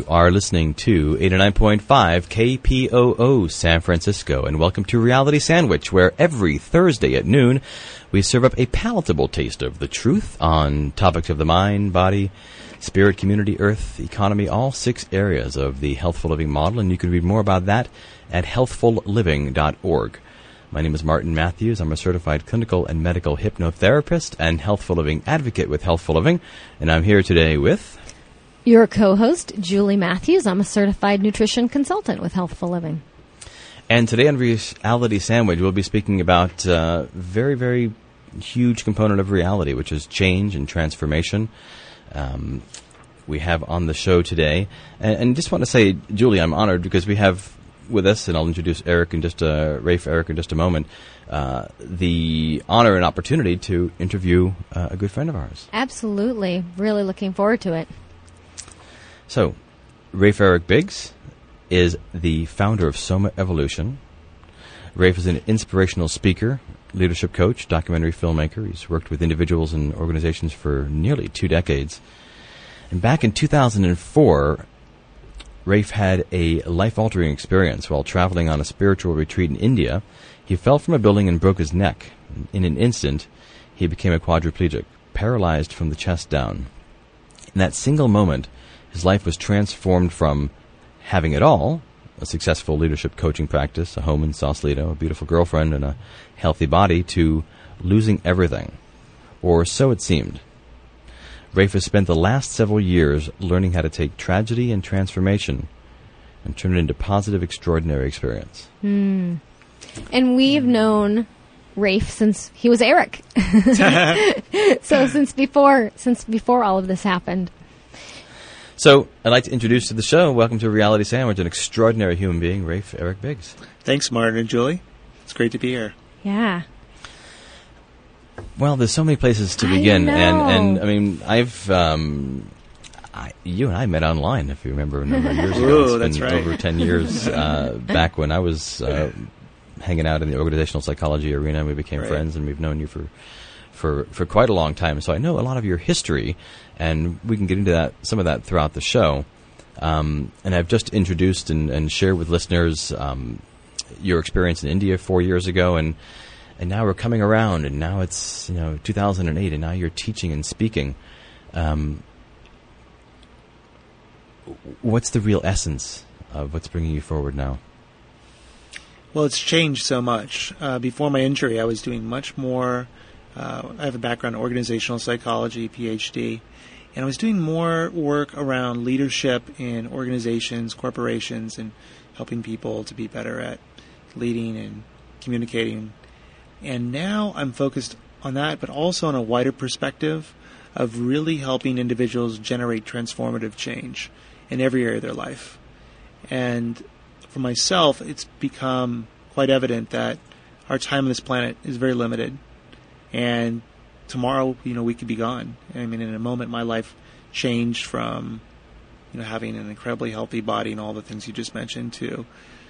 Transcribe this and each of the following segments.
are listening to 89.5 KPOO San Francisco, and welcome to Reality Sandwich, where every Thursday at noon we serve up a palatable taste of the truth on topics of the mind, body, spirit, community, earth, economy, all 6 areas of the Healthful Living model, and you can read more about that at healthfulliving.org. My name is Martin Matthews. I'm a certified clinical and medical hypnotherapist and Healthful Living advocate with Healthful Living, and I'm here today with... Your co-host, Julie Matthews. I'm a certified nutrition consultant with Healthful Living. And today on Reality Sandwich, we'll be speaking about a very, very huge component of reality, which is change and transformation. We have on the show today. And just want to say, Julie, I'm honored because we have with us, and I'll introduce Eric in just Rafe Eric in just a moment, the honor and opportunity to interview a good friend of ours. Absolutely. Really looking forward to it. So, Rafe Eric Biggs is the founder of Soma Evolution. Rafe is an inspirational speaker, leadership coach, documentary filmmaker. He's worked with individuals and organizations for nearly 2 decades. And back in 2004, Rafe had a life-altering experience while traveling on a spiritual retreat in India. He fell from a building and broke his neck. In an instant, he became a quadriplegic, paralyzed from the chest down. In that single moment, his life was transformed from having it all, a successful leadership coaching practice, a home in Sausalito, a beautiful girlfriend, and a healthy body, to losing everything. Or so it seemed. Rafe has spent the last several years learning how to take tragedy and transformation and turn it into positive, extraordinary experience. And we've known Rafe since he was Eric. So since before all of this happened. So, I'd like to introduce to the show, welcome to Reality Sandwich, an extraordinary human being, Rafe Eric Biggs. Thanks, Martin and Julie. It's great to be here. Yeah. Well, there's so many places to begin, I know. and I mean, you and I met online, if you remember, a number of years ago. Ooh, It's that's been right. over 10 years back when I was hanging out in the organizational psychology arena. We became friends, and we've known you for quite a long time. So I know a lot of your history, and we can get into some of that throughout the show. And I've just introduced and shared with listeners your experience in India 4 years ago, and now we're coming around, and now it's 2008, and now you're teaching and speaking. What's the real essence of what's bringing you forward now? Well, it's changed so much. Before my injury, I was doing much more. I have a background in organizational psychology, PhD, and I was doing more work around leadership in organizations, corporations, and helping people to be better at leading and communicating. And now I'm focused on that, but also on a wider perspective of really helping individuals generate transformative change in every area of their life. And for myself, it's become quite evident that our time on this planet is very limited. And tomorrow, we could be gone. I mean, in a moment, my life changed from, having an incredibly healthy body and all the things you just mentioned to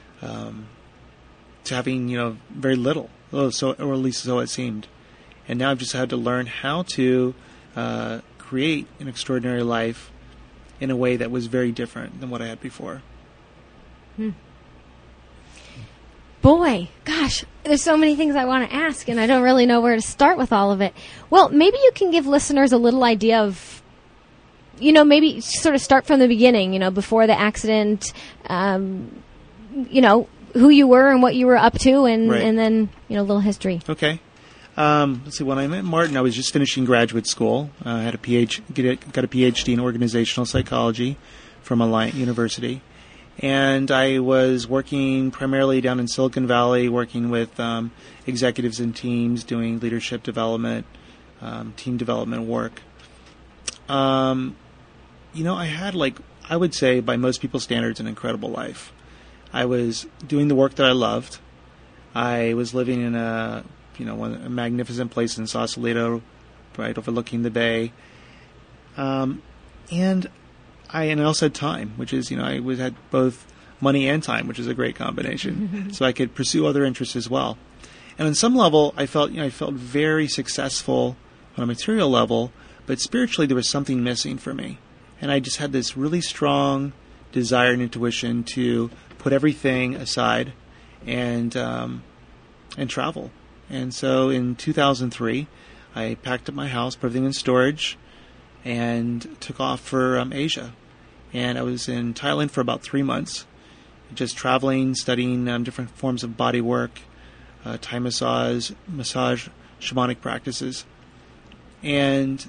having, very little, or at least so it seemed. And now I've just had to learn how to create an extraordinary life in a way that was very different than what I had before. Boy, gosh, there's so many things I want to ask, and I don't really know where to start with all of it. Well, maybe you can give listeners a little idea of, maybe sort of start from the beginning, before the accident, who you were and what you were up to, and then, a little history. Okay. Let's see, when I met Martin, I was just finishing graduate school. I had got a PhD in organizational psychology from Alliant University. And I was working primarily down in Silicon Valley, working with executives and teams, doing leadership development, team development work. I had, I would say, by most people's standards, an incredible life. I was doing the work that I loved. I was living in a magnificent place in Sausalito, right overlooking the bay. And I also had time, which is, I had both money and time, which is a great combination. So I could pursue other interests as well. And on some level, I felt very successful on a material level, but spiritually there was something missing for me. And I just had this really strong desire and intuition to put everything aside and travel. And so in 2003, I packed up my house, put everything in storage, and took off for Asia. And I was in Thailand for about 3 months, just traveling, studying different forms of body work, Thai massage, shamanic practices, and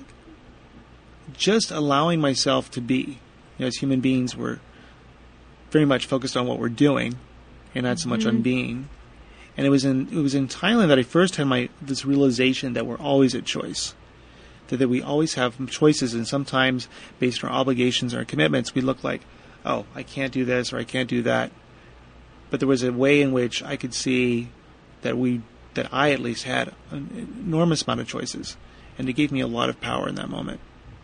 just allowing myself to be. As human beings, we're very much focused on what we're doing, and not so much on being. And it was in Thailand that I first had this realization that we're always at choice, that we always have choices, and sometimes based on our obligations or our commitments, we look like, oh, I can't do this or I can't do that. But there was a way in which I could see that I at least had an enormous amount of choices, and it gave me a lot of power in that moment.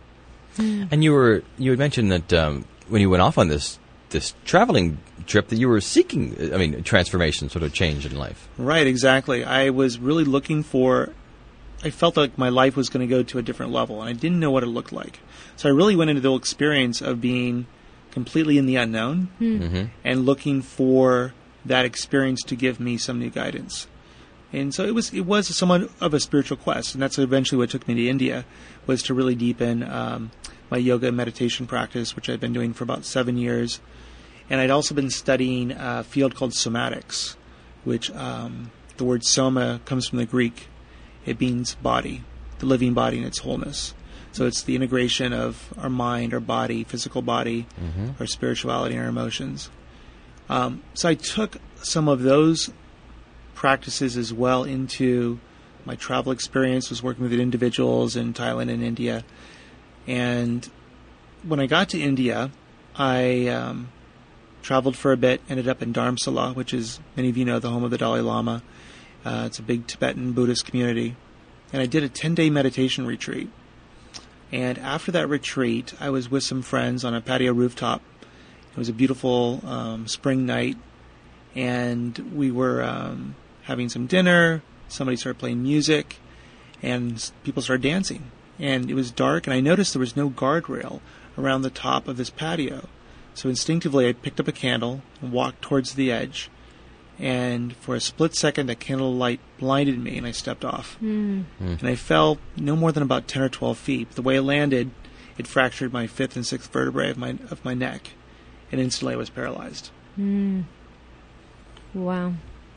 And you had mentioned that when you went off on this traveling trip, that you were seeking, transformation, sort of change in life. Right, exactly. I was really looking for. I felt like my life was going to go to a different level, and I didn't know what it looked like. So I really went into the experience of being completely in the unknown and looking for that experience to give me some new guidance. And so it was somewhat of a spiritual quest, and that's eventually what took me to India, was to really deepen my yoga and meditation practice, which I'd been doing for about 7 years. And I'd also been studying a field called somatics, which the word soma comes from the Greek. It means body, the living body in its wholeness. So it's the integration of our mind, our body, physical body, our spirituality, and our emotions. So I took some of those practices as well into my travel experience, was working with individuals in Thailand and India. And when I got to India, I traveled for a bit, ended up in Dharamsala, which is, many of you know, the home of the Dalai Lama. It's a big Tibetan Buddhist community. And I did a 10-day meditation retreat. And after that retreat, I was with some friends on a patio rooftop. It was a beautiful spring night. And we were having some dinner. Somebody started playing music. And people started dancing. And it was dark, and I noticed there was no guardrail around the top of this patio. So instinctively, I picked up a candle and walked towards the edge. And for a split second, that candlelight blinded me, and I stepped off. And I fell no more than about 10 or 12 feet. The way I landed, it fractured my 5th and 6th vertebrae of my neck, and instantly I was paralyzed. Wow.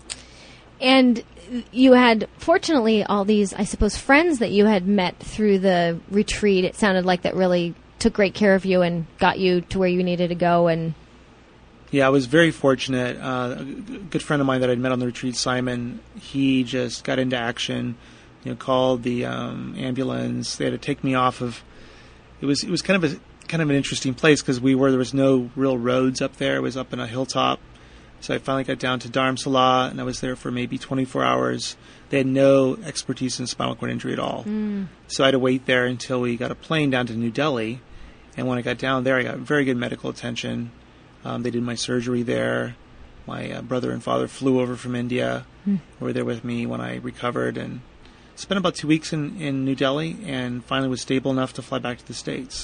And you had, fortunately, all these, I suppose, friends that you had met through the retreat. It sounded like that really took great care of you and got you to where you needed to go. And yeah, I was very fortunate. A good friend of mine that I'd met on the retreat, Simon, he just got into action, called the ambulance. They had to take me off of. It was kind of an interesting place because there was no real roads up there. It was up in a hilltop. So I finally got down to Dharamsala, and I was there for maybe 24 hours. They had no expertise in spinal cord injury at all. So I had to wait there until we got a plane down to New Delhi. And when I got down there, I got very good medical attention. They did my surgery there. My brother and father flew over from India, were there with me when I recovered, and spent about 2 weeks in New Delhi, and finally was stable enough to fly back to the States.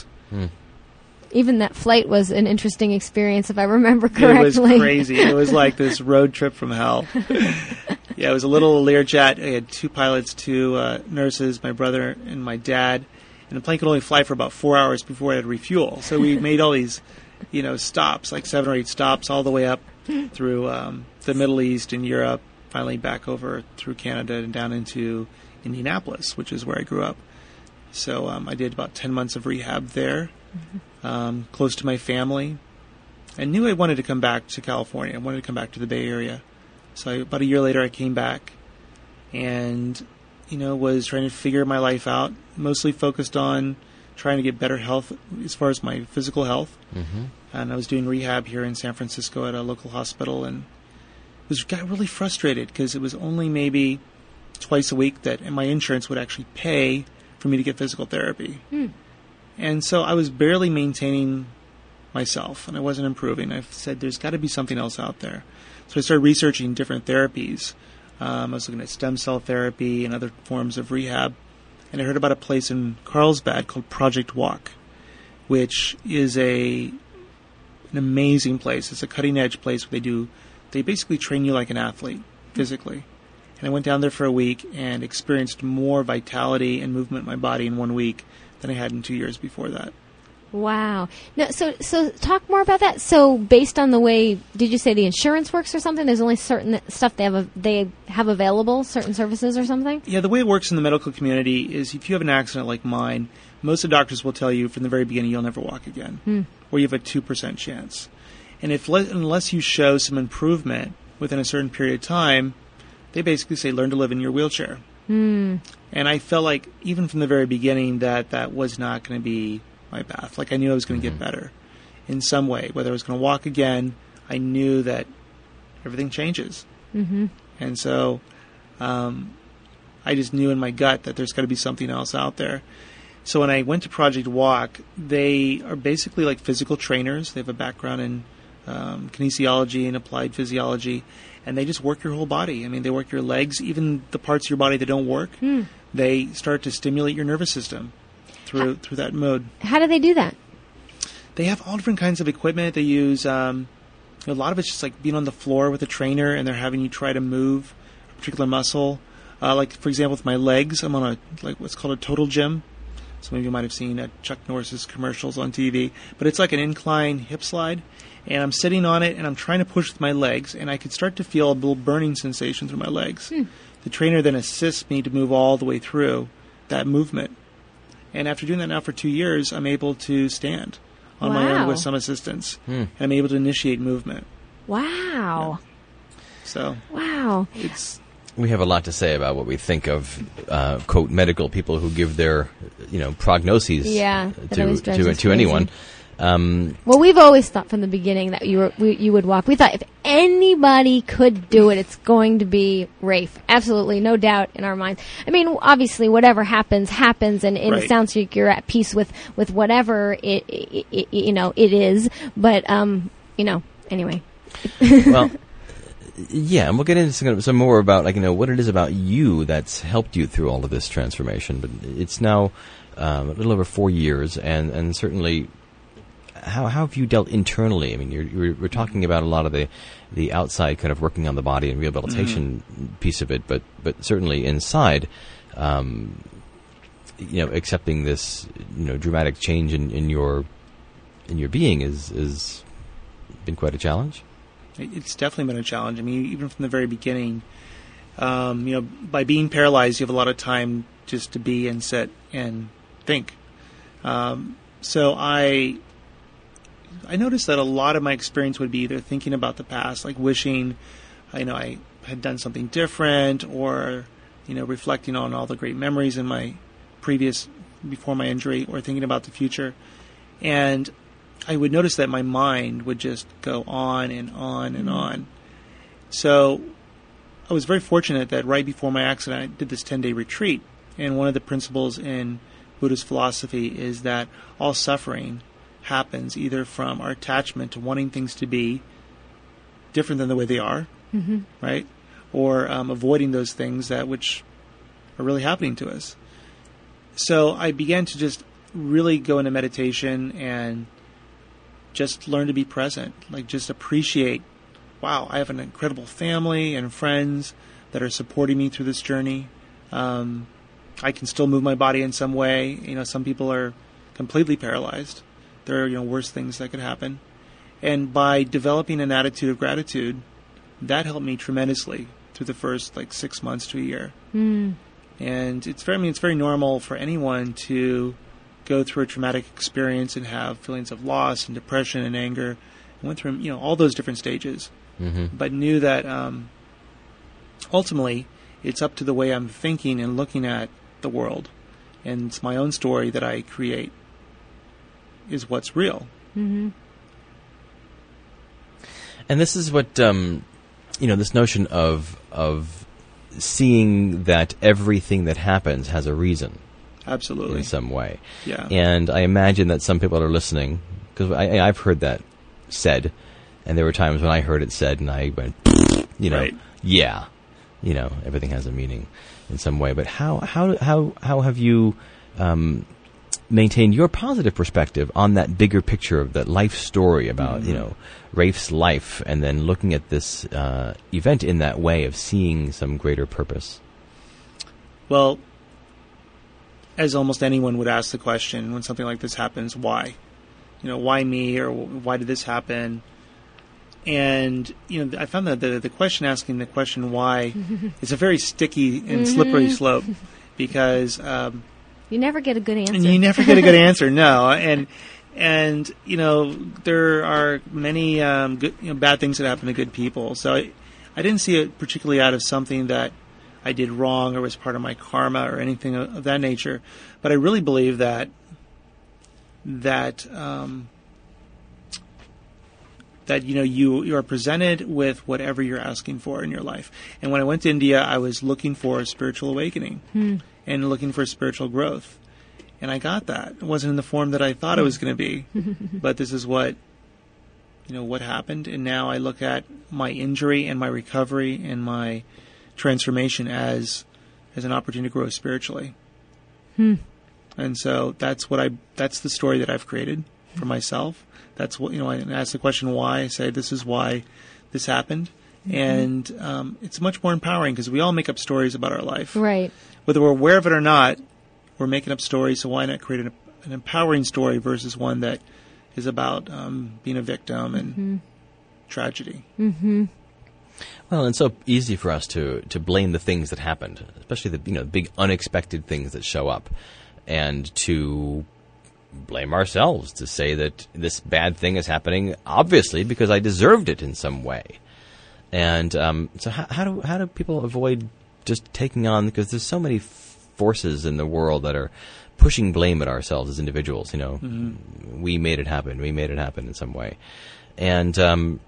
Even that flight was an interesting experience, if I remember correctly. It was crazy. It was like this road trip from hell. Yeah, it was a little Learjet. I had 2 pilots, 2 nurses, my brother and my dad. And the plane could only fly for about 4 hours before it had refuel. So we made all these, stops, like 7 or 8 stops, all the way up through the Middle East and Europe, finally back over through Canada and down into Indianapolis, which is where I grew up. So I did about 10 months of rehab there. Close to my family. I knew I wanted to come back to California. I wanted to come back to the Bay Area. So about a year later, I came back and, was trying to figure my life out, mostly focused on trying to get better health as far as my physical health. And I was doing rehab here in San Francisco at a local hospital, and got really frustrated because it was only maybe twice a week that my insurance would actually pay for me to get physical therapy. And so I was barely maintaining myself, and I wasn't improving. I said, there's got to be something else out there. So I started researching different therapies. I was looking at stem cell therapy and other forms of rehab. And I heard about a place in Carlsbad called Project Walk, which is a an amazing place. It's a cutting-edge place where they basically train you like an athlete, physically. And I went down there for a week and experienced more vitality and movement in my body in 1 week than I had in 2 years before that. Wow. No, so talk more about that. So based on the way, did you say the insurance works or something? There's only certain stuff they have available, certain services or something? Yeah, the way it works in the medical community is if you have an accident like mine, most of the doctors will tell you from the very beginning you'll never walk again, or you have a 2% chance. And unless you show some improvement within a certain period of time, they basically say learn to live in your wheelchair. And I felt like even from the very beginning that was not going to be my path. Like I knew I was going to get better in some way. Whether I was going to walk again, I knew that everything changes. And so I just knew in my gut that there's got to be something else out there. So when I went to Project Walk, they are basically like physical trainers. They have a background in kinesiology and applied physiology, and they just work your whole body. I mean, they work your legs, even the parts of your body that don't work. They start to stimulate your nervous system through that mode. How do they do that? They have all different kinds of equipment. They use a lot of it's just like being on the floor with a trainer, and they're having you try to move a particular muscle. Like for example, with my legs, I'm on what's called a total gym. Some of you might have seen Chuck Norris's commercials on TV, but it's like an incline hip slide, and I'm sitting on it and I'm trying to push with my legs, and I could start to feel a little burning sensation through my legs. The trainer then assists me to move all the way through that movement. And after doing that now for 2 years, I'm able to stand on my own with some assistance. And I'm able to initiate movement. Wow. Yeah. So, wow. We have a lot to say about what we think of, quote, medical people who give their, prognoses to anyone. Well, we've always thought from the beginning that you would walk. We thought if anybody could do it, it's going to be Rafe. Absolutely, no doubt in our minds. I mean, obviously, whatever happens, and Right. it sounds like you're at peace with whatever it is. But anyway. Well, yeah, and we'll get into some more about what it is about you that's helped you through all of this transformation. But it's now a little over 4 years, and certainly. How have you dealt internally? I mean, we're talking about a lot of the outside kind of working on the body and rehabilitation piece of it, but certainly inside, accepting this dramatic change in your being is been quite a challenge. It's definitely been a challenge. I mean, even from the very beginning, by being paralyzed, you have a lot of time just to be and sit and think. So I noticed that a lot of my experience would be either thinking about the past, like wishing, I had done something different, or, reflecting on all the great memories in my before my injury, or thinking about the future. And I would notice that my mind would just go on and on and on. So I was very fortunate that right before my accident, I did this 10-day retreat. And one of the principles in Buddhist philosophy is that all suffering happens either from our attachment to wanting things to be different than the way they are, right? Or avoiding those things which are really happening to us. So I began to just really go into meditation and just learn to be present, like just appreciate, wow, I have an incredible family and friends that are supporting me through this journey. I can still move my body in some way. Some people are completely paralyzed. There are, worse things that could happen. And by developing an attitude of gratitude, that helped me tremendously through the first 6 months to a year. And it's very normal for anyone to go through a traumatic experience and have feelings of loss and depression and anger. I went through, all those different stages, but knew that ultimately it's up to the way I'm thinking and looking at the world. And it's my own story that I create is what's real. And this is what this notion of seeing that everything that happens has a reason. Absolutely. In some way. Yeah. And I imagine that some people are listening, because I've heard that said, and there were times when I heard it said and I went, right. Yeah, everything has a meaning in some way. But how have you maintain your positive perspective on that bigger picture of that life story about, Rafe's life, and then looking at this event in that way of seeing some greater purpose? Well, as almost anyone would ask the question when something like this happens, why? Why me, or why did this happen? And, I found that the question asking the question why is a very sticky and slippery slope, because you never get a good answer. And you never get a good answer, no. And there are many good, bad things that happen to good people. So I didn't see it particularly out of something that I did wrong or was part of my karma or anything of that nature. But I really believe that you are presented with whatever you're asking for in your life. And when I went to India, I was looking for a spiritual awakening and looking for spiritual growth. And I got that. It wasn't in the form that I thought it was going to be. But this is what happened. And now I look at my injury and my recovery and my transformation as an opportunity to grow spiritually. And so that's the story that I've created for myself. That's what, I ask the question why. I say this is why this happened. And it's much more empowering, because we all make up stories about our life. Right. Whether we're aware of it or not, we're making up stories, so why not create an empowering story versus one that is about being a victim and tragedy. Well, it's so easy for us to blame the things that happened, especially the big unexpected things that show up, and to blame ourselves, to say that this bad thing is happening obviously because I deserved it in some way. And so how do people avoid just taking on, because there's so many forces in the world that are pushing blame at ourselves as individuals. We made it happen in some way. And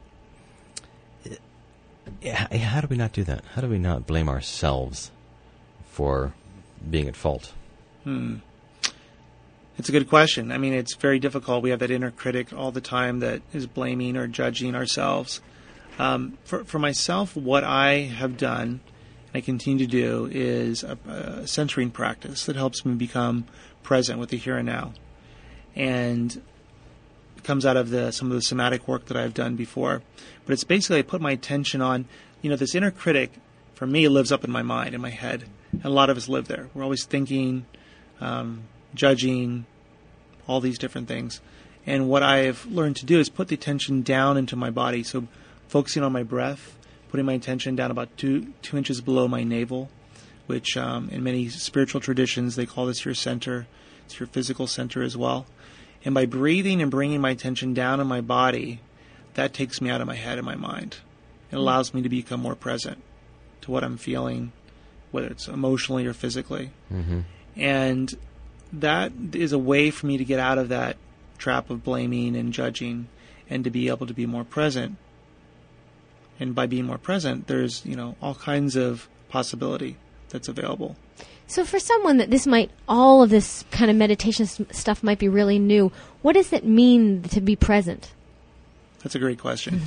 how do we not do that? How do we not blame ourselves for being at fault? It's a good question. I mean, it's very difficult. We have that inner critic all the time that is blaming or judging ourselves. For myself, what I have done, and I continue to do, is a centering practice that helps me become present with the here and now. And it comes out of some of the somatic work that I've done before. But it's basically I put my attention on, this inner critic, for me, lives up in my mind, in my head. And a lot of us live there. We're always thinking, judging, all these different things. And what I've learned to do is put the attention down into my body. So focusing on my breath, putting my attention down about 2 inches below my navel, which in many spiritual traditions, they call this your center. It's your physical center as well. And by breathing and bringing my attention down in my body, that takes me out of my head and my mind. It allows me to become more present to what I'm feeling, whether it's emotionally or physically. And that is a way for me to get out of that trap of blaming and judging, and to be able to be more present. And by being more present, there's, all kinds of possibility that's available. So for someone that all of this kind of meditation stuff might be really new, what does it mean to be present? That's a great question.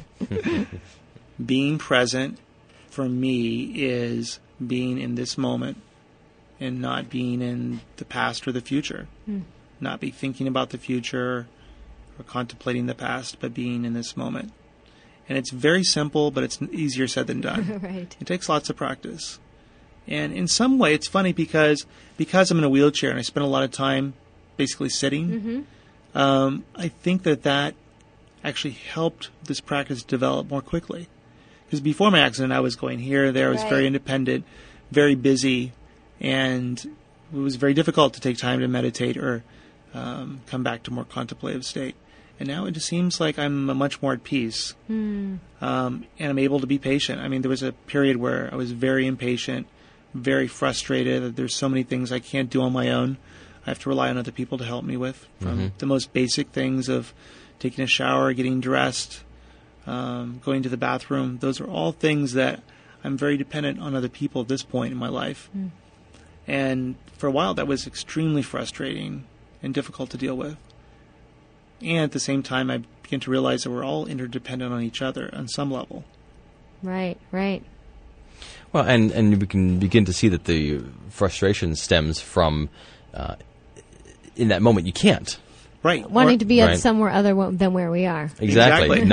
Being present, for me, is being in this moment and not being in the past or the future. Not be thinking about the future or contemplating the past, but being in this moment. And it's very simple, but it's easier said than done. Right. It takes lots of practice. And in some way, it's funny because I'm in a wheelchair and I spend a lot of time basically sitting, I think that actually helped this practice develop more quickly. Because before my accident, I was going here or there. I was very independent, very busy, and it was very difficult to take time to meditate or come back to a more contemplative state. And now it just seems like I'm much more at peace, and I'm able to be patient. I mean, there was a period where I was very impatient, very frustrated. There's so many things I can't do on my own. I have to rely on other people to help me with, from the most basic things of taking a shower, getting dressed, going to the bathroom. Those are all things that I'm very dependent on other people at this point in my life. And for a while, that was extremely frustrating and difficult to deal with. And at the same time, I began to realize that we're all interdependent on each other on some level. Right. Well, and we can begin to see that the frustration stems from in that moment you can't. Right. Wanting to be Right. somewhere other than where we are. Exactly.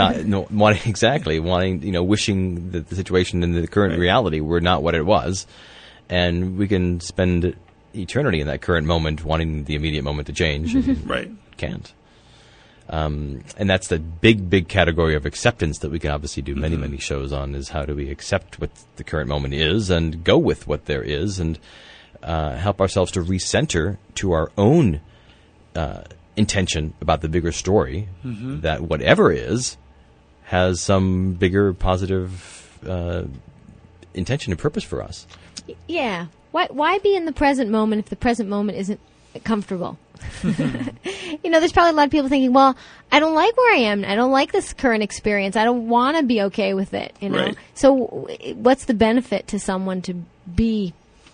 Wanting, wishing that the situation and the current Right. reality were not what it was, and we can spend eternity in that current moment, wanting the immediate moment to change, and Right. can't. And that's the big category of acceptance that we can obviously do many shows on, is how do we accept what the current moment is and go with what there is, and help ourselves to recenter to our own intention about the bigger story, that whatever is has some bigger positive intention and purpose for us. Yeah. Why be in the present moment if the present moment isn't comfortable? There's probably a lot of people thinking, well, I don't like where I am. I don't like this current experience. I don't want to be okay with it, Right. So what's the benefit to someone to be?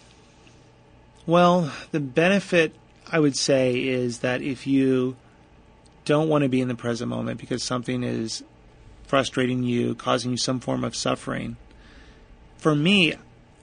Well, the benefit, I would say, is that if you don't want to be in the present moment because something is frustrating you, causing you some form of suffering, for me,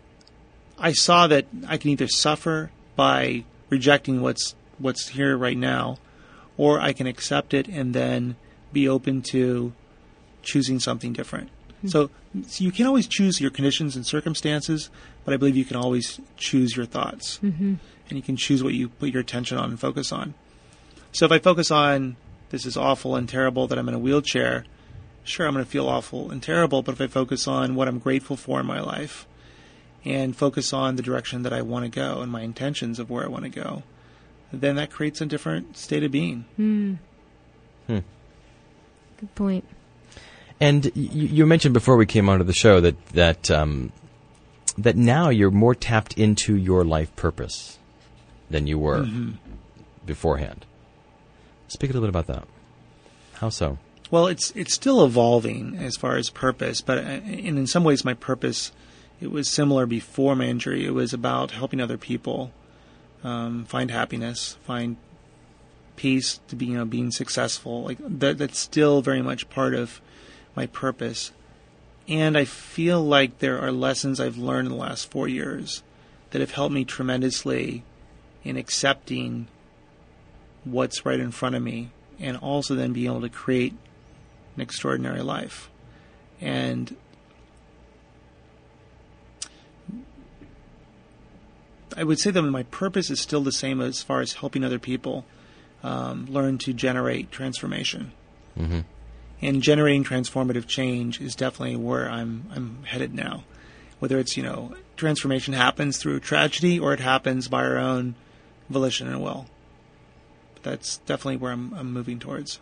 I saw that I can either suffer by rejecting what's here right now, or I can accept it and then be open to choosing something different. So you can always choose your conditions and circumstances, but I believe you can always choose your thoughts. And you can choose what you put your attention on and focus on. So if I focus on, this is awful and terrible that I'm in a wheelchair, sure, I'm going to feel awful and terrible, but if I focus on what I'm grateful for in my life and focus on the direction that I want to go and my intentions of where I want to go, then that creates a different state of being. Good point. And you mentioned before we came onto the show that now you're more tapped into your life purpose than you were beforehand. Speak a little bit about that. How so? Well, it's still evolving as far as purpose, but in some ways my purpose, it was similar before my injury. It was about helping other people find happiness, find peace, to be being successful. Like that's still very much part of my purpose. And I feel like there are lessons I've learned in the last 4 years that have helped me tremendously in accepting what's right in front of me, and also then being able to create an extraordinary life. And I would say that my purpose is still the same as far as helping other people learn to generate transformation. And generating transformative change is definitely where I'm headed now. Whether it's, transformation happens through tragedy or it happens by our own volition and will. But that's definitely where I'm moving towards.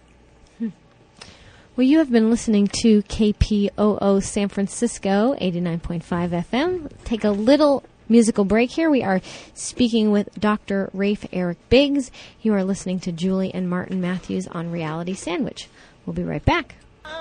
Well, you have been listening to KPOO San Francisco, 89.5 FM. Take a little musical break here. We are speaking with Dr. Rafe Eric Biggs. You are listening to Julie and Martin Matthews on Reality Sandwich. We'll be right back.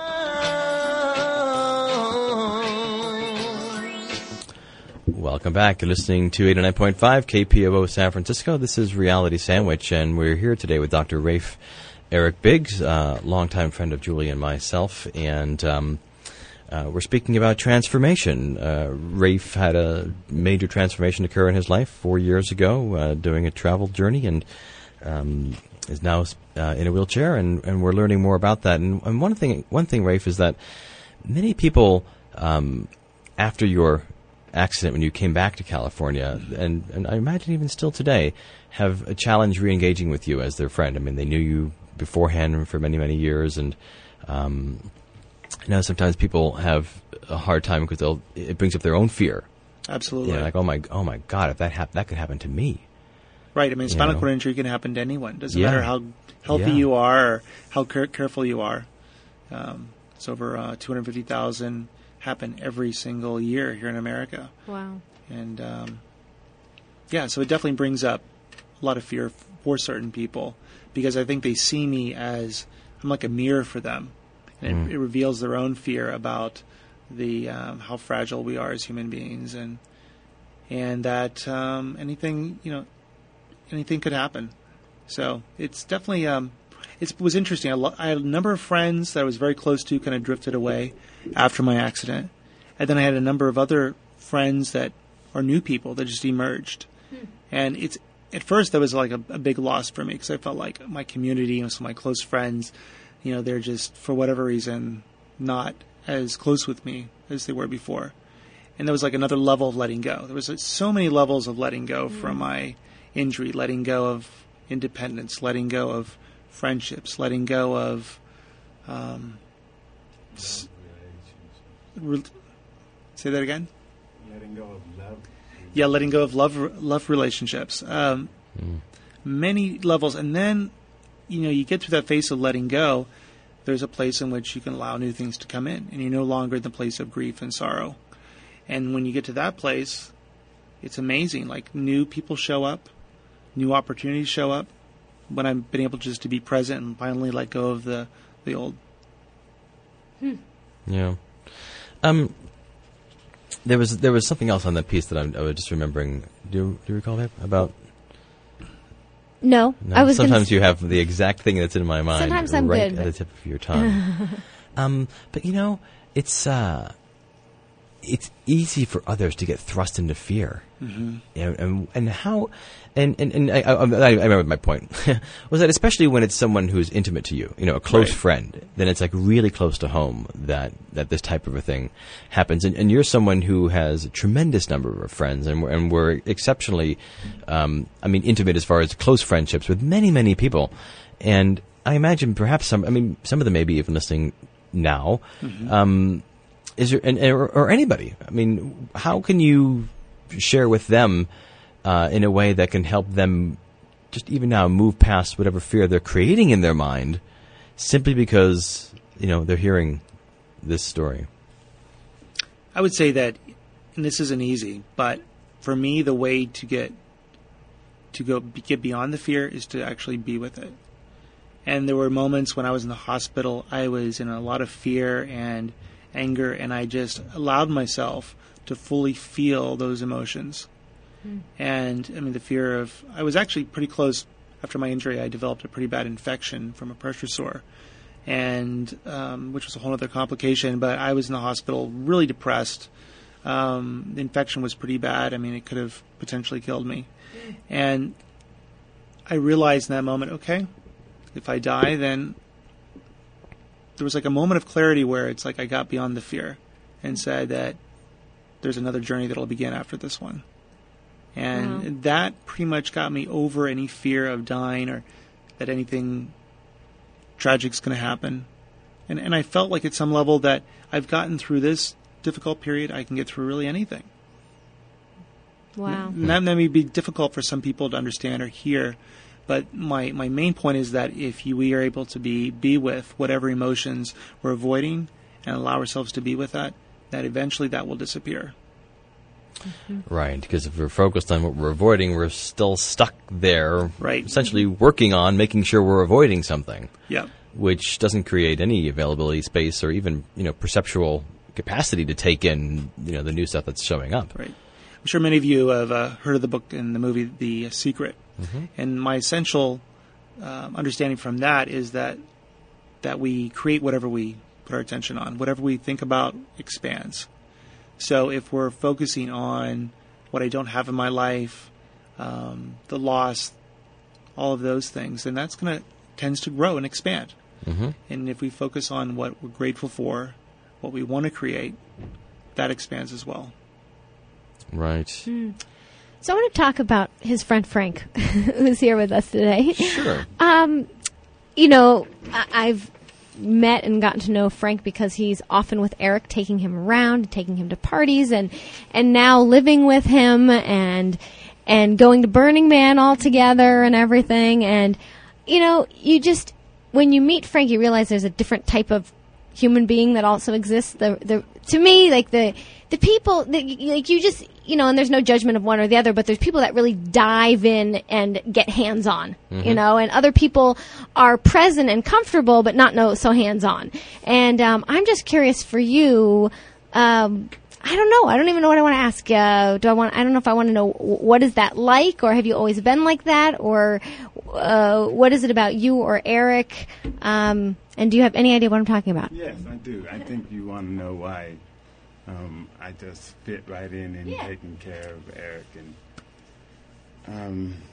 Welcome back. You're listening to 89.5 KPOO San Francisco. This is Reality Sandwich, and we're here today with Dr. Rafe Eric Biggs, longtime friend of Julie and myself, and we're speaking about transformation. Rafe had a major transformation occur in his life 4 years ago, doing a travel journey, and is now in a wheelchair, and we're learning more about that. And one thing, Rafe, is that many people, after your accident when you came back to California, and I imagine even still today, have a challenge re-engaging with you as their friend. I mean, they knew you beforehand for many, many years, and I know sometimes people have a hard time because it brings up their own fear. Absolutely. Like, oh my God, if that could happen to me. Right. I mean, spinal cord injury can happen to anyone. Doesn't matter how healthy Yeah. you are or how careful you are. It's over 250,000 happen every single year here in America. Wow. And so it definitely brings up a lot of fear for certain people, because I think they see me as I'm like a mirror for them, and it reveals their own fear about the how fragile we are as human beings, and that anything could happen. So it's definitely it was interesting. I had a number of friends that I was very close to kind of drifted away after my accident, and then I had a number of other friends that are new people that just emerged. And at first that was like a big loss for me, because I felt like my community and some of my close friends, they're just, for whatever reason, not as close with me as they were before. And there was like another level of letting go. There was so many levels of letting go from my injury, letting go of independence, letting go of friendships, letting go of say that again? Letting go of love. Yeah, letting go of love relationships. Many levels. And then, you get to that phase of letting go, there's a place in which you can allow new things to come in, and you're no longer in the place of grief and sorrow. And when you get to that place, it's amazing. Like, new people show up, new opportunities show up, when I've been able just to be present and finally let go of the old. Yeah. There was something else on that piece that I was just remembering. Do you recall that about? No, I was. Sometimes you have the exact thing that's in my mind. Sometimes I'm right good, at the tip of your tongue. But it's easy for others to get thrust into fear. Mm-hmm. And how, and I remember my point was that especially when it's someone who's intimate to you, a close friend, then it's like really close to home that this type of a thing happens. And you're someone who has a tremendous number of friends, and we're exceptionally, intimate as far as close friendships with many, many people. And I imagine perhaps some of them may be even listening now. Mm-hmm. Is there, or anybody? How can you share with them in a way that can help them just even now move past whatever fear they're creating in their mind, simply because they're hearing this story? I would say that, and this isn't easy, but for me, the way to get beyond the fear is to actually be with it. And there were moments when I was in the hospital, I was in a lot of fear and anger, and I just allowed myself to fully feel those emotions. And the fear of, I was actually pretty close. After my injury, I developed a pretty bad infection from a pressure sore, and which was a whole other complication. But I was in the hospital, really depressed. The infection was pretty bad. It could have potentially killed me. And I realized in that moment, okay, if I die, then there was like a moment of clarity where it's like I got beyond the fear and said that there's another journey that will begin after this one. And that pretty much got me over any fear of dying or that anything tragic's going to happen. And I felt like at some level that I've gotten through this difficult period, I can get through really anything. Wow. And that may be difficult for some people to understand or hear. But my main point is that if we are able to be with whatever emotions we're avoiding and allow ourselves to be with that eventually that will disappear. Mm-hmm. Right, because if we're focused on what we're avoiding, we're still stuck there, right, essentially working on making sure we're avoiding something, yeah, which doesn't create any availability space or even perceptual capacity to take in the new stuff that's showing up. Right. I'm sure many of you have heard of the book and the movie The Secret. Mm-hmm. And my essential understanding from that is that we create whatever we put our attention on. Whatever we think about expands. So if we're focusing on what I don't have in my life, the loss, all of those things, then that's tends to grow and expand. Mm-hmm. And if we focus on what we're grateful for, what we want to create, that expands as well. Right. Mm. So I want to talk about his friend Frank, who's here with us today. Sure. I've met and gotten to know Frank because he's often with Eric, taking him around, taking him to parties, and now living with him and going to Burning Man all together and everything. And you just, when you meet Frank, you realize there's a different type of human being that also exists. To me, like the people that you just, and there's no judgment of one or the other, but there's people that really dive in and get hands on, and other people are present and comfortable, but not so hands on. And I'm just curious for you. I don't know. I don't even know what I want to ask. I don't know if I want to know what is that like, or have you always been like that, or what is it about you or Eric? And do you have any idea what I'm talking about? Yes, I do. I think you want to know why I just fit right in taking care of Eric. And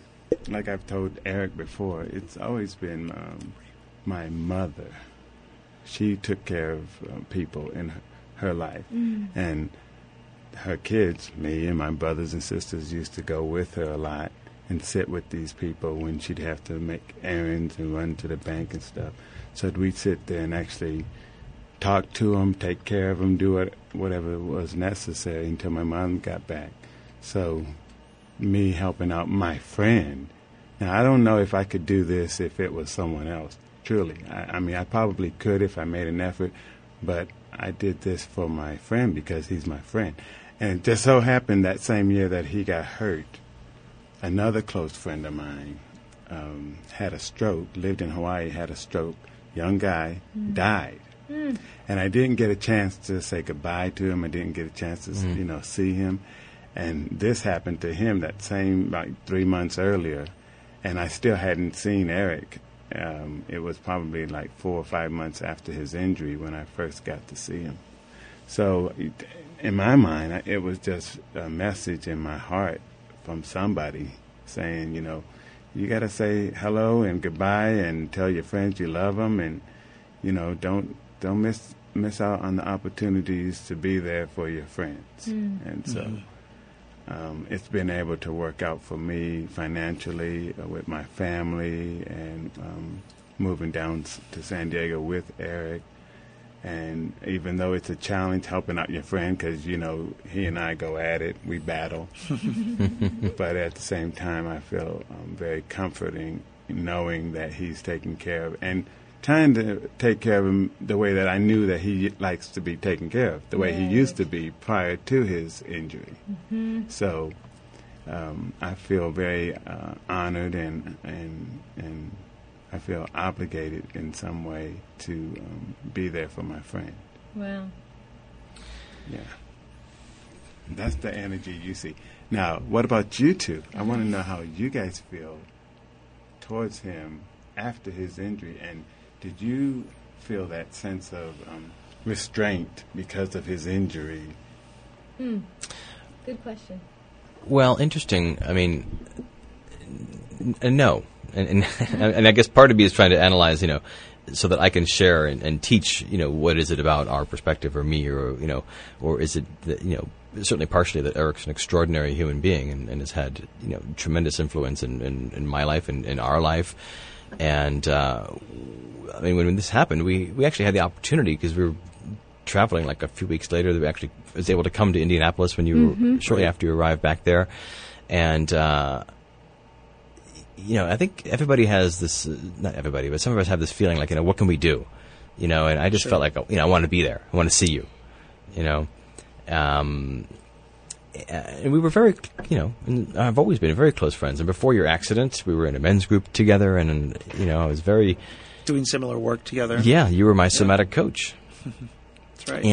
like I've told Eric before, it's always been my mother. She took care of people in her life. And her kids, me and my brothers and sisters, used to go with her a lot and sit with these people when she'd have to make errands and run to the bank and stuff. So we'd sit there and actually talk to them, take care of them, do whatever was necessary until my mom got back. So me helping out my friend. Now, I don't know if I could do this if it was someone else, truly. I mean, I probably could if I made an effort, but I did this for my friend because he's my friend. And it just so happened that same year that he got hurt, another close friend of mine had a stroke, lived in Hawaii, had a stroke, young guy, died. And I didn't get a chance to say goodbye to him. I didn't get a chance to, see him. And this happened to him that same, like 3 months earlier. And I still hadn't seen Eric. It was probably like 4 or 5 months after his injury when I first got to see him. So in my mind, it was just a message in my heart from somebody saying, you got to say hello and goodbye and tell your friends you love them, and, don't miss out on the opportunities to be there for your friends. And so it's been able to work out for me financially with my family and moving down to San Diego with Eric. And even though it's a challenge helping out your friend, because, he and I go at it, we battle. But at the same time, I feel very comforting knowing that he's taken care of and trying to take care of him the way that I knew that he likes to be taken care of, the way he used to be prior to his injury. So I feel very honored and I feel obligated in some way to be there for my friend. Wow. Yeah. That's the energy you see. Now, what about you two? I want to know how you guys feel towards him after his injury. And did you feel that sense of restraint because of his injury? Good question. Well, interesting. I mean, no. And I guess part of me is trying to analyze, so that I can share and teach, what is it about our perspective or me or is it that, certainly partially that Eric's an extraordinary human being and has had, tremendous influence in my life and in our life. And, I mean, when this happened, we actually had the opportunity because we were traveling like a few weeks later. We actually was able to come to Indianapolis when you were shortly after you arrived back there. And, I think everybody has this, not everybody, but some of us have this feeling like, what can we do? And I just felt like, I want to be there. I want to see you, and we were very, and I've always been very close friends. And before your accident, we were in a men's group together and, I was very... Doing similar work together. Yeah, you were my somatic coach. That's right.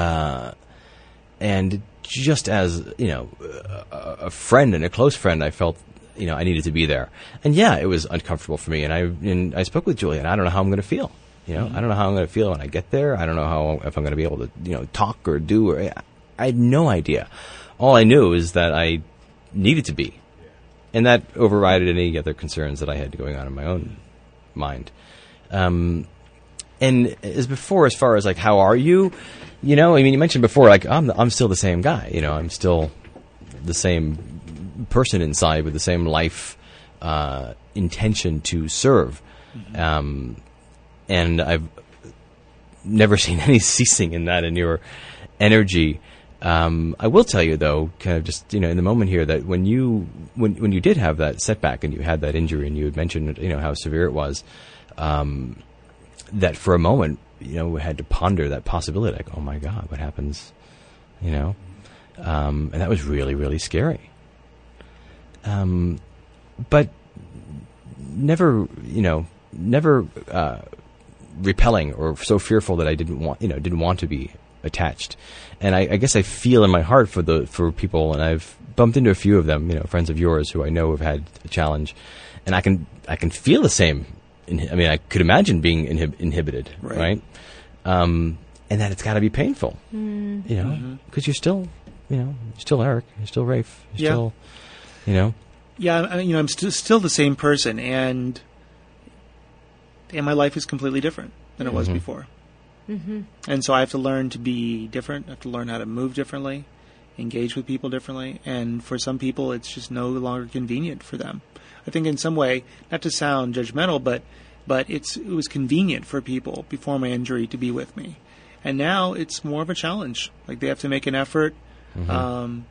And just as, a friend and a close friend, I felt, I needed to be there. And yeah, it was uncomfortable for me. And I spoke with Julia, and I don't know how I'm going to feel. I don't know how I'm going to feel when I get there. I don't know if I'm going to be able to, talk or do. I had no idea. All I knew is that I needed to be. And that overrided any other concerns that I had going on in my own mind. And as far as like, how are you? You mentioned before, like, I'm still the same guy. I'm still the same person inside with the same life intention to serve. And I've never seen any ceasing in that, in your energy. I will tell you, though, kind of just, in the moment here, that when you did have that setback and you had that injury and you had mentioned, how severe it was, that for a moment, we had to ponder that possibility, like, oh my God, what happens, and that was really, really scary. But never repelling or so fearful that I didn't want to be attached. And I guess I feel in my heart for people, and I've bumped into a few of them, friends of yours who I know have had a challenge, and I can feel the same. I could imagine being inhibited, right? And that it's got to be painful, because you're still, you're still Eric, you're still Rafe, you're still, Yeah, I'm still the same person, and my life is completely different than it was before. Mm-hmm. And so I have to learn to be different. I have to learn how to move differently, engage with people differently. And for some people, it's just no longer convenient for them. I think in some way, not to sound judgmental, but it was convenient for people before my injury to be with me. And now it's more of a challenge. Like, they have to make an effort. Mm-hmm.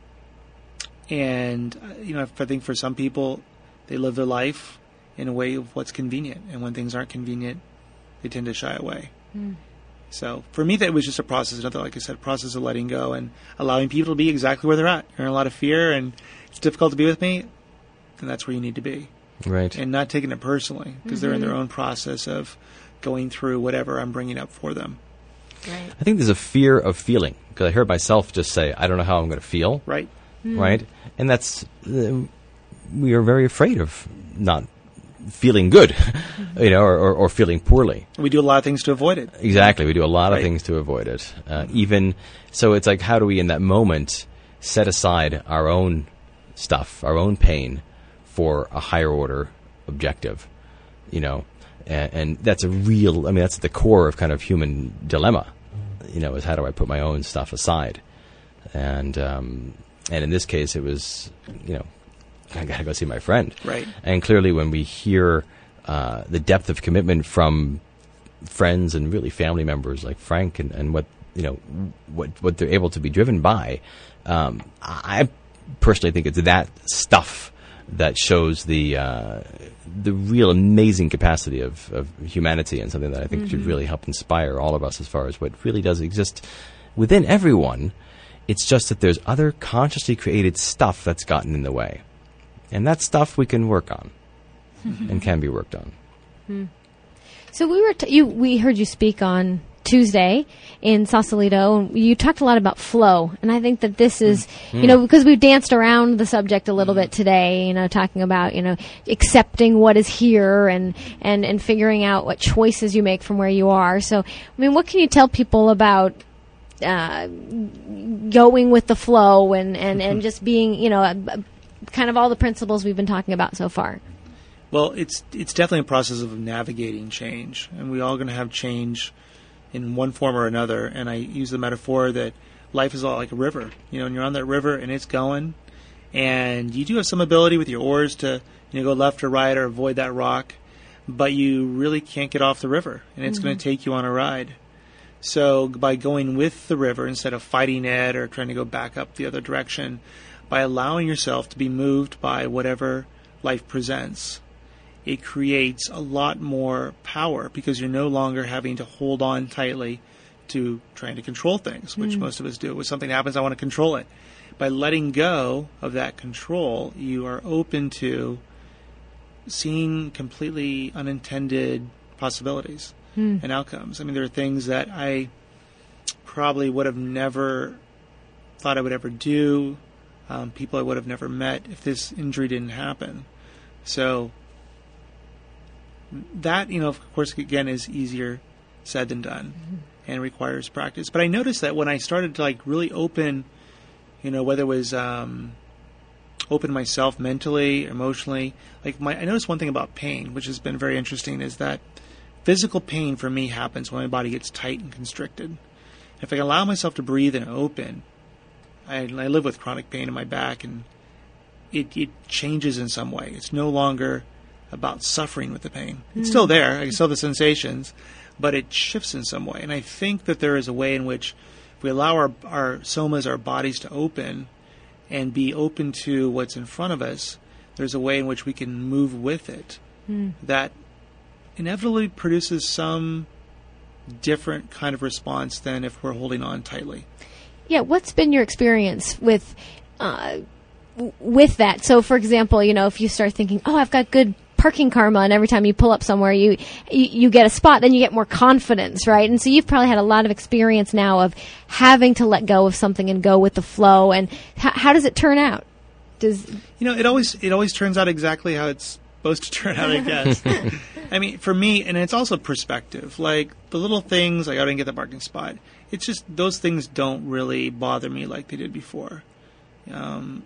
And I think for some people, they live their life in a way of what's convenient. And when things aren't convenient, they tend to shy away. Mm. So for me, that was just a process, another, like I said, process of letting go and allowing people to be exactly where they're at. You're in a lot of fear, and it's difficult to be with me, and that's where you need to be. Right. And not taking it personally, because they're in their own process of going through whatever I'm bringing up for them. Right. I think there's a fear of feeling, because I heard myself just say, I don't know how I'm going to feel. Right. Right? And that's, we are very afraid of not feeling good, or feeling poorly. We do a lot of things to avoid it. Exactly. We do a lot of things to avoid it. Even, so it's like, how do we in that moment set aside our own stuff, our own pain, for a higher order objective, and that's a real, that's at the core of kind of human dilemma, is how do I put my own stuff aside? And in this case, it was, I got to go see my friend. Right. And clearly when we hear the depth of commitment from friends and really family members like Frank and what they're able to be driven by, I personally think it's that stuff that shows the real amazing capacity of humanity, and something that I think should really help inspire all of us as far as what really does exist within everyone. It's just that there's other consciously created stuff that's gotten in the way. And that stuff we can work on and can be worked on. So we heard you speak on Tuesday in Sausalito, and you talked a lot about flow. And I think that this is, because we've danced around the subject a little bit today, talking about, accepting what is here and figuring out what choices you make from where you are. So, what can you tell people about going with the flow and just being, kind of all the principles we've been talking about so far? Well, it's definitely a process of navigating change, and we're all going to have change in one form or another. And I use the metaphor that life is all like a river, and you're on that river and it's going, and you do have some ability with your oars to go left or right or avoid that rock, but you really can't get off the river, and it's going to take you on a ride. So by going with the river instead of fighting it or trying to go back up the other direction, by allowing yourself to be moved by whatever life presents, it creates a lot more power, because you're no longer having to hold on tightly to trying to control things, which most of us do. When something happens, I want to control it. By letting go of that control, you are open to seeing completely unintended possibilities and outcomes. There are things that I probably would have never thought I would ever do, people I would have never met if this injury didn't happen. So that, of course, again, is easier said than done and requires practice. But I noticed that when I started to really open, whether it was open myself mentally, emotionally, I noticed one thing about pain, which has been very interesting, is that physical pain for me happens when my body gets tight and constricted. If I can allow myself to breathe and open, I live with chronic pain in my back, and it changes in some way. It's no longer about suffering with the pain. It's still there. I still have the sensations, but it shifts in some way. And I think that there is a way in which if we allow our somas, our bodies, to open and be open to what's in front of us, there's a way in which we can move with it that inevitably produces some different kind of response than if we're holding on tightly. Yeah, what's been your experience with that? So, for example, if you start thinking, I've got good parking karma, and every time you pull up somewhere, you get a spot, then you get more confidence, right? And so you've probably had a lot of experience now of having to let go of something and go with the flow. And how does it turn out? It always turns out exactly how it's supposed to turn out, I guess. For me, and it's also perspective. Like the little things, I didn't get the parking spot. It's just those things don't really bother me like they did before.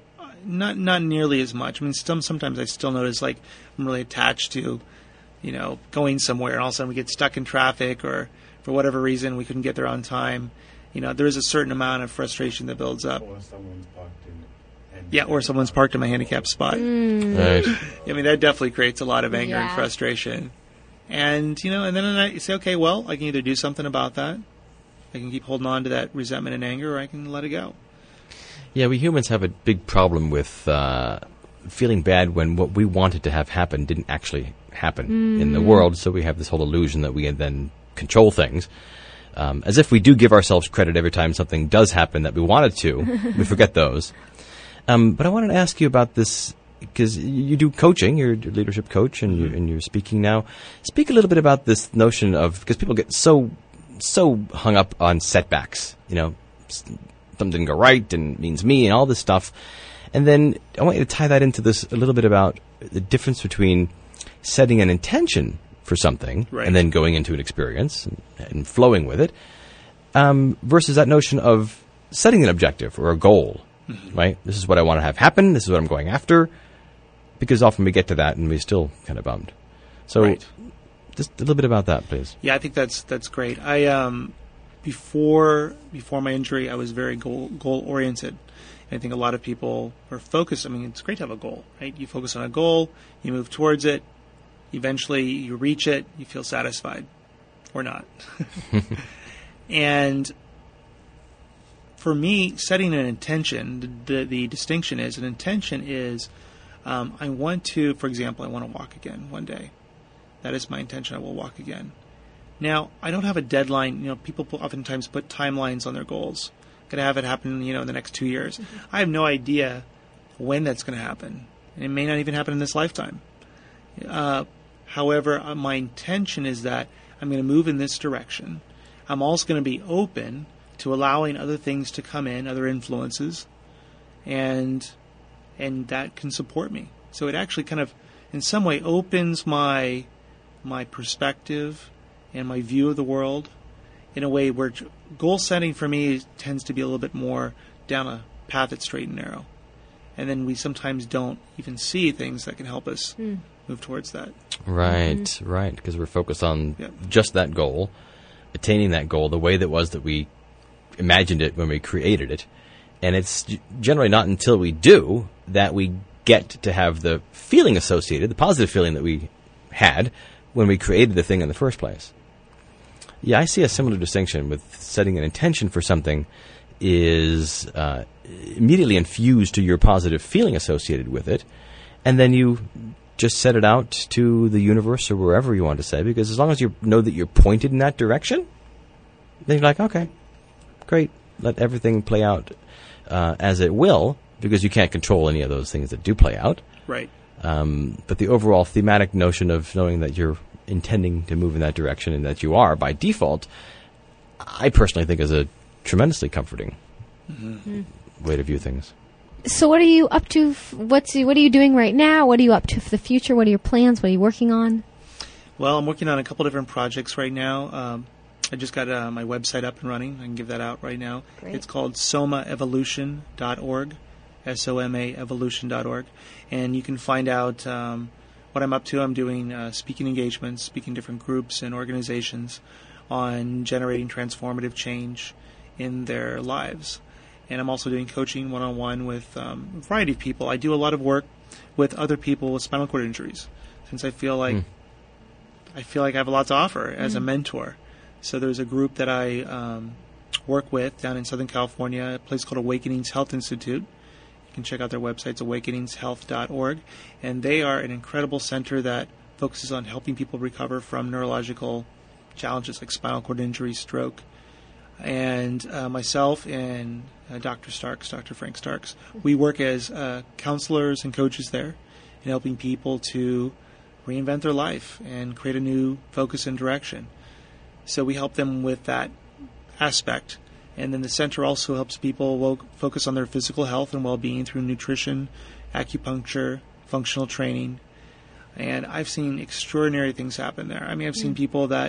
not nearly as much. I mean, sometimes I still notice like I'm really attached to, going somewhere, and all of a sudden we get stuck in traffic, or for whatever reason we couldn't get there on time. There is a certain amount of frustration that builds up. Or someone's parked in. Or someone's parked in my handicapped spot. Right. I mean, that definitely creates a lot of anger and Yeah. frustration. And, and then I say, okay, well, I can either do something about that. I can keep holding on to that resentment and anger, or I can let it go. Yeah, we humans have a big problem with feeling bad when what we wanted to have happen didn't actually happen in the world, so we have this whole illusion that we can then control things. As if we do give ourselves credit every time something does happen that we wanted to. We forget those. But I wanted to ask you about this, because you do coaching, you're a leadership coach, and you're speaking now. Speak a little bit about this notion of, because people get so hung up on setbacks, something didn't go right and it means me and all this stuff. And then I want you to tie that into this a little bit about the difference between setting an intention for something Right. and then going into an experience and flowing with it, versus that notion of setting an objective or a goal, right? This is what I want to have happen. This is what I'm going after. Because often we get to that and we're still kind of bummed. So Right. just a little bit about that, please. Yeah, I think that's great. I before my injury, I was very goal oriented. I think a lot of people are focused. I mean, it's great to have a goal, right? You focus on a goal, you move towards it, eventually you reach it, you feel satisfied, or not. And for me, setting an intention, the distinction is, an intention is, I want to, for example, I want to walk again one day. That is my intention. I will walk again. Now, I don't have a deadline. People oftentimes put timelines on their goals. Going to have it happen, in the next 2 years. I have no idea when that's going to happen. It may not even happen in this lifetime. However, my intention is that I'm going to move in this direction. I'm also going to be open to allowing other things to come in, other influences, and that can support me. So it actually kind of, in some way, opens my perspective and my view of the world in a way where goal setting for me tends to be a little bit more down a path that's straight and narrow. And then we sometimes don't even see things that can help us move towards that. Right, right. Because we're focused on Yep. just that goal, attaining that goal the way that was that we imagined it when we created it. And it's generally not until we do that we get to have the feeling associated, the positive feeling that we had when we created the thing in the first place. Yeah, I see a similar distinction with setting an intention for something is immediately infused to your positive feeling associated with it, and then you just set it out to the universe or wherever you want to say, because as long as you know that you're pointed in that direction, then you're like, okay, great, let everything play out as it will, because you can't control any of those things that do play out. Right. But the overall thematic notion of knowing that you're intending to move in that direction and that you are by default, I personally think is a tremendously comforting way to view things. So what are you up to? What are you doing right now? What are you up to for the future? What are your plans? What are you working on? Well, I'm working on a couple different projects right now. I just got my website up and running. I can give that out right now. Great. It's called somaevolution.org, SOMAevolution.org. And you can find out what I'm up to. I'm doing speaking engagements, speaking different groups and organizations on generating transformative change in their lives. And I'm also doing coaching one-on-one with a variety of people. I do a lot of work with other people with spinal cord injuries, since I feel like I have a lot to offer as a mentor. So there's a group that I work with down in Southern California, a place called Awakenings Health Institute. You can check out their website, it's awakeningshealth.org. And they are an incredible center that focuses on helping people recover from neurological challenges like spinal cord injury, stroke. And myself and Dr. Frank Starks, we work as counselors and coaches there in helping people to reinvent their life and create a new focus and direction. So we help them with that aspect. And then the center also helps people focus on their physical health and well-being through nutrition, acupuncture, functional training. And I've seen extraordinary things happen there. I mean, I've seen people that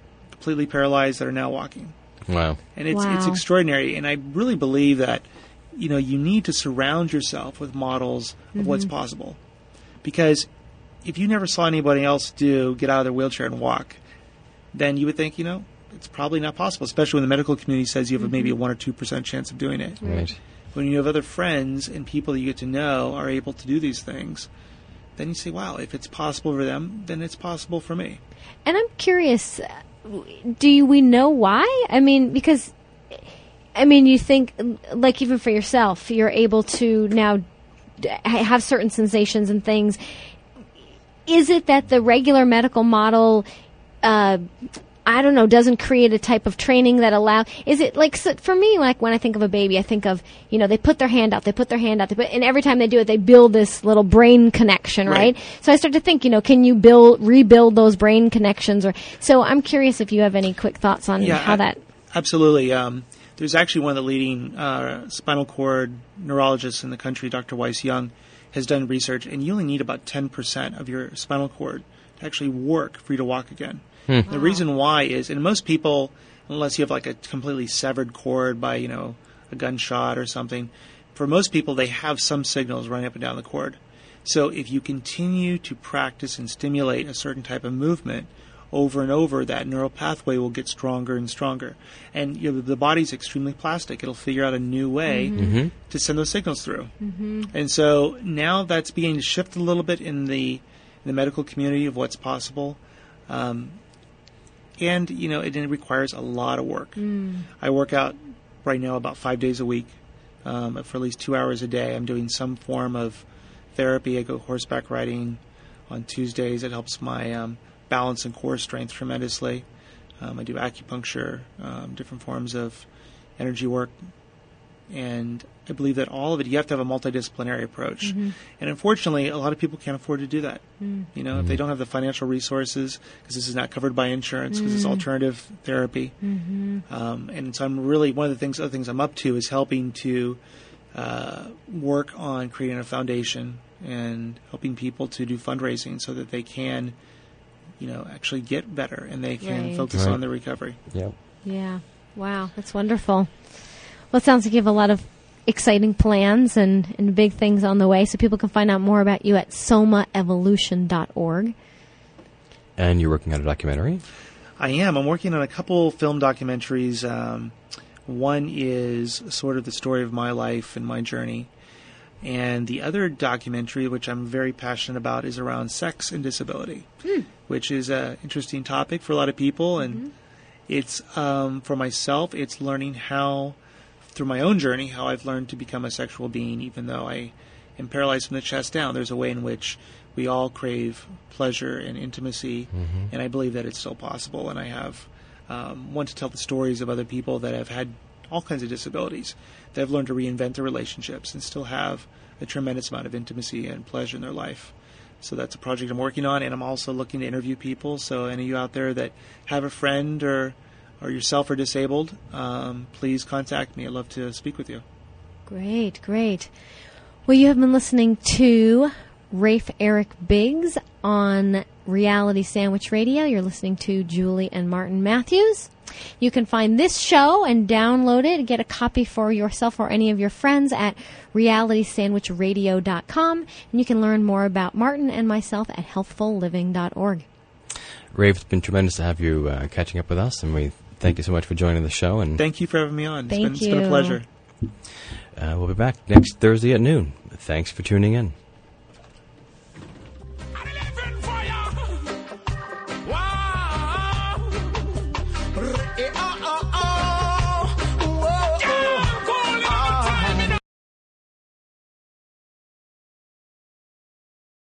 completely paralyzed that are now walking. Wow. And it's Wow. extraordinary. And I really believe that you need to surround yourself with models of what's possible. Because if you never saw anybody else get out of their wheelchair and walk, then you would think, it's probably not possible, especially when the medical community says you have maybe a 1 or 2% chance of doing it. Right. When you have other friends and people that you get to know are able to do these things, then you say, wow, if it's possible for them, then it's possible for me. And I'm curious, do we know why? I mean, because, you think, like even for yourself, you're able to now have certain sensations and things. Is it that the regular medical model, doesn't create a type of training that is it like, so for me, like when I think of a baby, I think of, they put their hand out, and every time they do it, they build this little brain connection, right? So I start to think, can you rebuild those brain connections? So I'm curious if you have any quick thoughts on how that. Absolutely. There's actually one of the leading spinal cord neurologists in the country, Dr. Weiss Young, has done research, and you only need about 10% of your spinal cord to actually work for you to walk again. The reason why is, and most people, unless you have like a completely severed cord by, a gunshot or something, for most people they have some signals running up and down the cord. So if you continue to practice and stimulate a certain type of movement over and over, that neural pathway will get stronger and stronger. And the body's extremely plastic. It'll figure out a new way to send those signals through. And so now that's beginning to shift a little bit in the medical community of what's possible. And, it requires a lot of work. I work out right now about 5 days a week for at least 2 hours a day. I'm doing some form of therapy. I go horseback riding on Tuesdays. It helps my balance and core strength tremendously. I do acupuncture, different forms of energy work. And I believe that all of it, you have to have a multidisciplinary approach. And unfortunately, a lot of people can't afford to do that. If they don't have the financial resources, because this is not covered by insurance, because it's alternative therapy. And so I'm really, one of the other things I'm up to is helping to work on creating a foundation and helping people to do fundraising so that they can, actually get better and they can focus on their recovery. Yeah. Wow, that's wonderful. Well, it sounds like you have a lot of exciting plans and big things on the way, so people can find out more about you at somaevolution.org. And you're working on a documentary? I am. I'm working on a couple film documentaries. One is sort of the story of my life and my journey. And the other documentary, which I'm very passionate about, is around sex and disability, which is an interesting topic for a lot of people. And it's, for myself, it's learning how, through my own journey, how I've learned to become a sexual being, even though I am paralyzed from the chest down. There's a way in which we all crave pleasure and intimacy, and I believe that it's still possible. And I have want to tell the stories of other people that have had all kinds of disabilities, that have learned to reinvent their relationships and still have a tremendous amount of intimacy and pleasure in their life. So that's a project I'm working on, and I'm also looking to interview people. So any of you out there that have a friend or yourself are disabled, please contact me. I'd love to speak with you. Great. Well, you have been listening to Rafe Eric Biggs on Reality Sandwich Radio. You're listening to Julie and Martin Matthews. You can find this show and download it and get a copy for yourself or any of your friends at realitysandwichradio.com. And you can learn more about Martin and myself at healthfulliving.org. Rafe, it's been tremendous to have you catching up with us, and we thank you so much for joining the show. And thank you for having me on. It's been a pleasure. We'll be back next Thursday at noon. Thanks for tuning in.